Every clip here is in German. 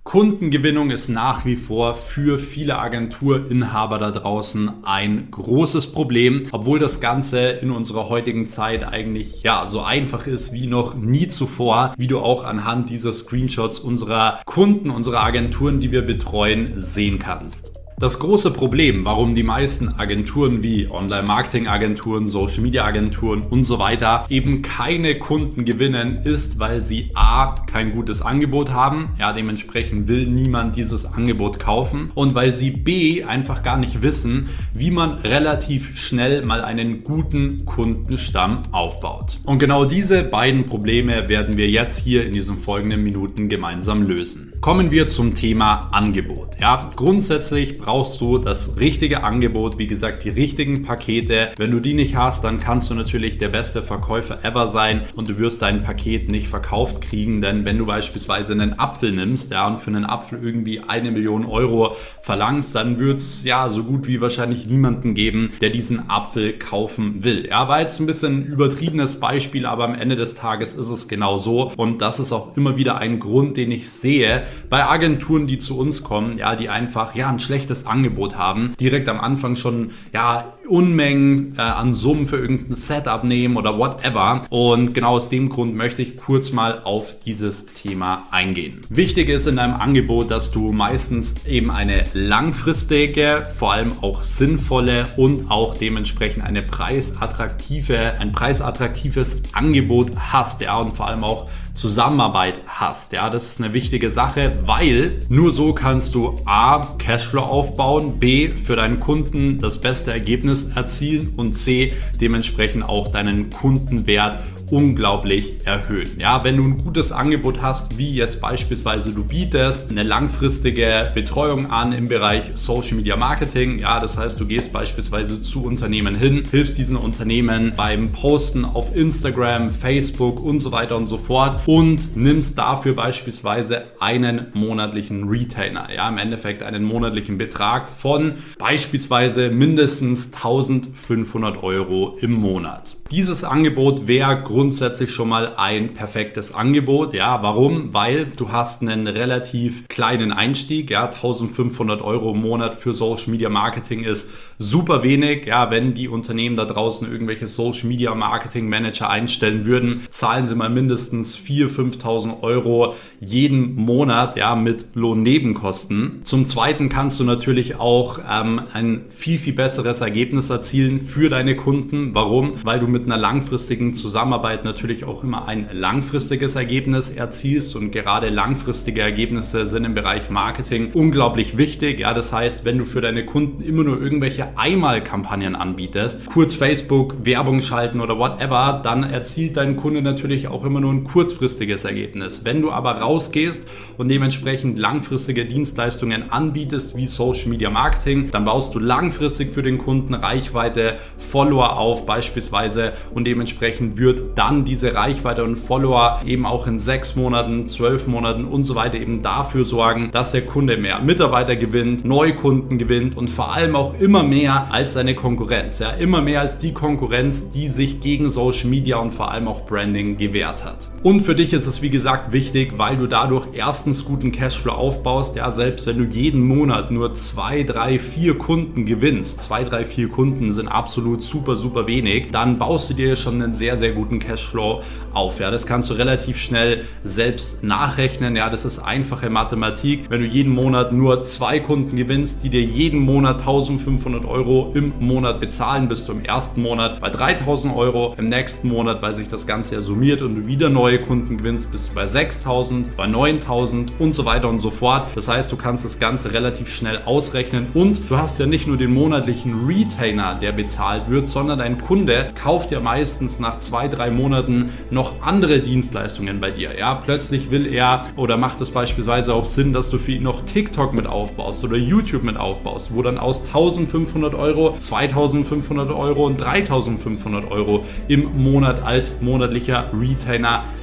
Kundengewinnung ist nach wie vor für viele Agenturinhaber da draußen ein großes Problem, obwohl das Ganze in unserer heutigen Zeit eigentlich so einfach ist wie noch nie zuvor, wie du auch anhand dieser Screenshots unserer Kunden, unserer Agenturen, die wir betreuen, sehen kannst. Das große Problem, warum die meisten Agenturen wie Online-Marketing-Agenturen, Social-Media-Agenturen und so weiter eben keine Kunden gewinnen, ist, weil sie a. kein gutes Angebot haben, dementsprechend will niemand dieses Angebot kaufen, und weil sie b. einfach gar nicht wissen, wie man relativ schnell mal einen guten Kundenstamm aufbaut. Und genau diese beiden Probleme werden wir jetzt hier in diesen folgenden Minuten gemeinsam lösen. Kommen wir zum Thema Angebot. Grundsätzlich brauchst du das richtige Angebot, wie gesagt, die richtigen Pakete. Wenn du die nicht hast, dann kannst du natürlich der beste Verkäufer ever sein und du wirst dein Paket nicht verkauft kriegen, denn wenn du beispielsweise einen Apfel nimmst und für einen Apfel irgendwie 1 Million Euro verlangst, dann wird es so gut wie wahrscheinlich niemanden geben, der diesen Apfel kaufen will. War jetzt ein bisschen ein übertriebenes Beispiel, aber am Ende des Tages ist es genau so, und das ist auch immer wieder ein Grund, den ich sehe bei Agenturen, die zu uns kommen, die einfach ein schlechtes Angebot haben, direkt am Anfang schon Unmengen an Summen für irgendein Setup nehmen oder whatever, und genau aus dem Grund möchte ich kurz mal auf dieses Thema eingehen. Wichtig ist in deinem Angebot, dass du meistens eben eine langfristige, vor allem auch sinnvolle und auch dementsprechend ein preisattraktives Angebot hast, und vor allem auch Zusammenarbeit hast. Das ist eine wichtige Sache, weil nur so kannst du a. Cashflow aufbauen, b. für deinen Kunden das beste Ergebnis erzielen und c. dementsprechend auch deinen Kundenwert unglaublich erhöhen. Wenn du ein gutes Angebot hast, wie jetzt beispielsweise du bietest eine langfristige Betreuung an im Bereich Social Media Marketing, das heißt, du gehst beispielsweise zu Unternehmen hin, hilfst diesen Unternehmen beim Posten auf Instagram, Facebook und so weiter und so fort und nimmst dafür beispielsweise einen monatlichen Retainer, im Endeffekt einen monatlichen Betrag von beispielsweise mindestens 1.500 Euro im Monat. Dieses Angebot wäre grundsätzlich schon mal ein perfektes Angebot. Warum? Weil du hast einen relativ kleinen Einstieg. 1.500 Euro im Monat für Social Media Marketing ist super wenig. Wenn die Unternehmen da draußen irgendwelche Social Media Marketing Manager einstellen würden, zahlen sie mal mindestens 4.000, 5.000 Euro jeden Monat mit Lohnnebenkosten. Zum Zweiten kannst du natürlich auch ein viel, viel besseres Ergebnis erzielen für deine Kunden. Warum? Weil du mit einer langfristigen Zusammenarbeit natürlich auch immer ein langfristiges Ergebnis erzielst, und gerade langfristige Ergebnisse sind im Bereich Marketing unglaublich wichtig. Das heißt, wenn du für deine Kunden immer nur irgendwelche Einmalkampagnen anbietest, kurz Facebook, Werbung schalten oder whatever, dann erzielt dein Kunde natürlich auch immer nur ein kurzfristiges Ergebnis. Wenn du aber rausgehst und dementsprechend langfristige Dienstleistungen anbietest, wie Social Media Marketing, dann baust du langfristig für den Kunden Reichweite, Follower auf beispielsweise, und dementsprechend wird dann diese Reichweite und Follower eben auch in 6 Monaten, 12 Monaten und so weiter eben dafür sorgen, dass der Kunde mehr Mitarbeiter gewinnt, Neukunden gewinnt und vor allem auch immer mehr als seine Konkurrenz. Immer mehr als die Konkurrenz, die sich gegen Social Media und vor allem auch Branding gewehrt hat. Und für dich ist es wie gesagt wichtig, weil du dadurch erstens guten Cashflow aufbaust. Selbst wenn du jeden Monat nur 2, 3, 4 Kunden gewinnst, 2, 3, 4 Kunden sind absolut super, super wenig, dann baust du dir schon einen sehr, sehr guten Cashflow auf. Das kannst du relativ schnell selbst nachrechnen. Das ist einfache Mathematik. Wenn du jeden Monat nur 2 Kunden gewinnst, die dir jeden Monat 1.500 Euro im Monat bezahlen, bist du im ersten Monat bei 3.000 Euro, im nächsten Monat, weil sich das Ganze ja summiert und du wieder neue Kunden gewinnst, bist du bei 6.000, bei 9.000 und so weiter und so fort. Das heißt, du kannst das Ganze relativ schnell ausrechnen, und du hast ja nicht nur den monatlichen Retainer, der bezahlt wird, sondern dein Kunde kauft ja meistens nach 2, 3 Monaten noch andere Dienstleistungen bei dir. Plötzlich will er, oder macht es beispielsweise auch Sinn, dass du für ihn noch TikTok mit aufbaust oder YouTube mit aufbaust, wo dann aus 1.500 Euro 2.500 Euro und 3.500 Euro im Monat als monatlicher Retainer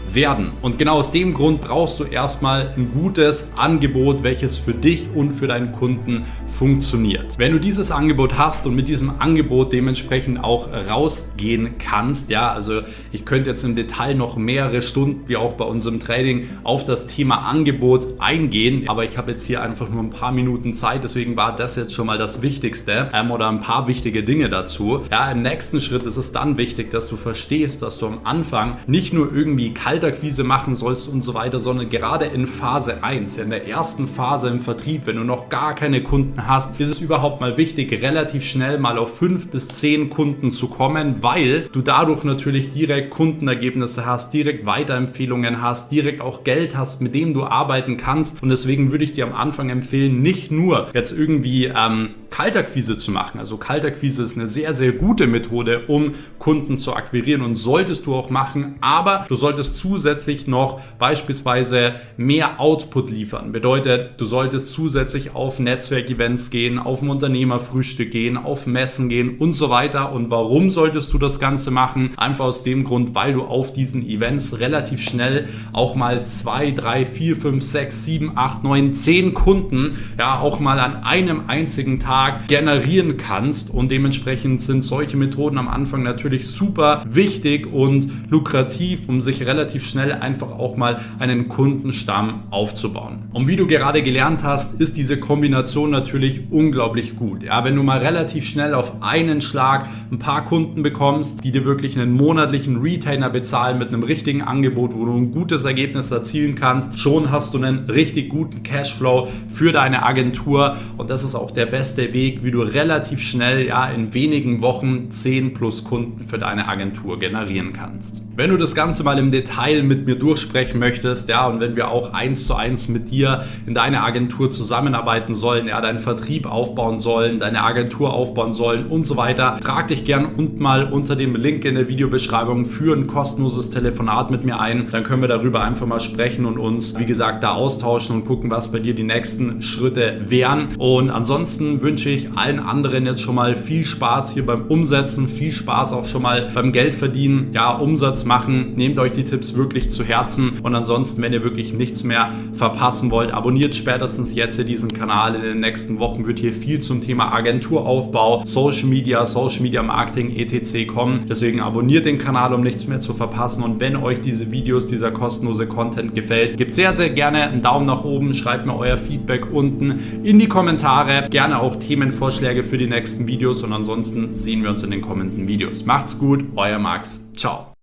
werden. Und genau aus dem Grund brauchst du erstmal ein gutes Angebot, welches für dich und für deinen Kunden funktioniert. Wenn du dieses Angebot hast und mit diesem Angebot dementsprechend auch rausgehen kannst, ja, also ich könnte jetzt im Detail noch mehrere Stunden, wie auch bei unserem Training, auf das Thema Angebot eingehen, aber ich habe jetzt hier einfach nur ein paar Minuten Zeit, deswegen war das jetzt schon mal das Wichtigste oder ein paar wichtige Dinge dazu. Ja, im nächsten Schritt ist es dann wichtig, dass du verstehst, dass du am Anfang nicht nur irgendwie Kaltakquise machen sollst und so weiter, sondern gerade in Phase 1, in der ersten Phase im Vertrieb, wenn du noch gar keine Kunden hast, ist es überhaupt mal wichtig, relativ schnell mal auf 5 bis 10 Kunden zu kommen, weil du dadurch natürlich direkt Kundenergebnisse hast, direkt Weiterempfehlungen hast, direkt auch Geld hast, mit dem du arbeiten kannst. Und deswegen würde ich dir am Anfang empfehlen, nicht nur jetzt irgendwie Kaltakquise zu machen. Also Kaltakquise ist eine sehr, sehr gute Methode, um Kunden zu akquirieren und solltest du auch machen, aber du solltest zusätzlich noch beispielsweise mehr Output liefern. Bedeutet, du solltest zusätzlich auf Netzwerkevents gehen, auf ein Unternehmerfrühstück gehen, auf Messen gehen und so weiter. Und warum solltest du das Ganze machen? Einfach aus dem Grund, weil du auf diesen Events relativ schnell auch mal 2, 3, 4, 5, 6, 7, 8, 9, 10 Kunden ja auch mal an einem einzigen Tag generieren kannst. Und dementsprechend sind solche Methoden am Anfang natürlich super wichtig und lukrativ, um sich relativ schnell einfach auch mal einen Kundenstamm aufzubauen. Und wie du gerade gelernt hast, ist diese Kombination natürlich unglaublich gut. Ja, wenn du mal relativ schnell auf einen Schlag ein paar Kunden bekommst, die dir wirklich einen monatlichen Retainer bezahlen mit einem richtigen Angebot, wo du ein gutes Ergebnis erzielen kannst, schon hast du einen richtig guten Cashflow für deine Agentur. Und das ist auch der beste Weg, wie du relativ schnell in wenigen Wochen 10 plus Kunden für deine Agentur generieren kannst. Wenn du das Ganze mal im Detail mit mir durchsprechen möchtest, und wenn wir auch 1:1 mit dir in deiner Agentur zusammenarbeiten sollen, deinen Vertrieb aufbauen sollen, deine Agentur aufbauen sollen und so weiter, trag dich gern unten mal unter dem Link in der Videobeschreibung für ein kostenloses Telefonat mit mir ein. Dann können wir darüber einfach mal sprechen und uns, wie gesagt, da austauschen und gucken, was bei dir die nächsten Schritte wären. Und ansonsten wünsche ich allen anderen jetzt schon mal viel Spaß hier beim Umsetzen, viel Spaß auch schon mal beim Geldverdienen, Umsatz machen. Nehmt euch die Tipps wirklich zu Herzen und ansonsten, wenn ihr wirklich nichts mehr verpassen wollt, abonniert spätestens jetzt hier diesen Kanal. In den nächsten Wochen wird hier viel zum Thema Agenturaufbau, Social Media Marketing, etc. kommen. Deswegen abonniert den Kanal, um nichts mehr zu verpassen. Und wenn euch diese Videos, dieser kostenlose Content gefällt, gebt sehr, sehr gerne einen Daumen nach oben, schreibt mir euer Feedback unten in die Kommentare. Gerne auch Themenvorschläge für die nächsten Videos und ansonsten sehen wir uns in den kommenden Videos. Macht's gut, euer Max. Ciao.